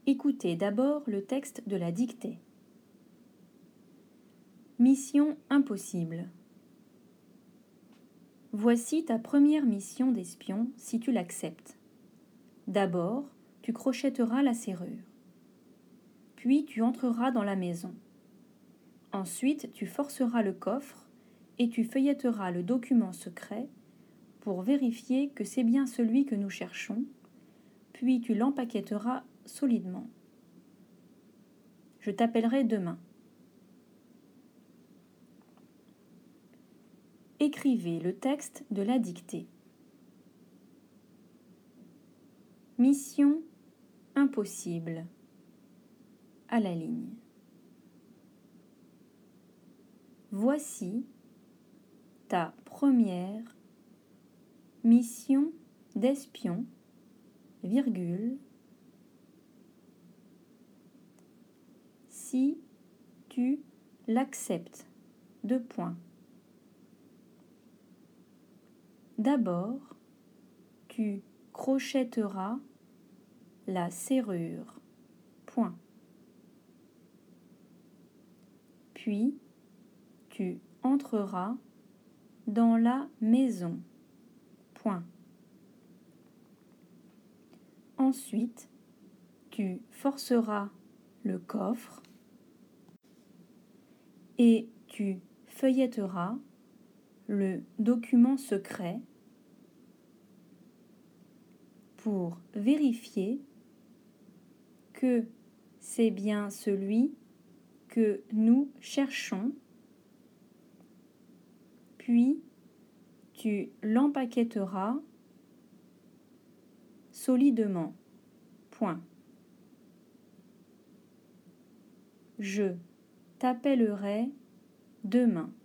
Écoutez d'abord le texte de la dictée. Mission impossible. Voici ta première mission d'espion si tu l'acceptes. D'abord, tu crochetteras la serrure. Puis tu entreras dans la maison. Ensuite, tu forceras le coffre et tu feuilletteras le document secret pour vérifier que c'est bien celui que nous cherchons, puis tu l'empaquetteras solidement. Je t'appellerai demain. Écrivez le texte de la dictée. Mission impossible. À la ligne. Voici ta première mission d'espion, virgule, si tu l'acceptes, deux points. D'abord, tu crochetteras la serrure, point. Puis, tu entreras dans la maison, point. Ensuite, tu forceras le coffre et tu feuilletteras le document secret pour vérifier que c'est bien celui que nous cherchons, puis tu l'empaquetteras solidement. Point. Je t'appellerai demain.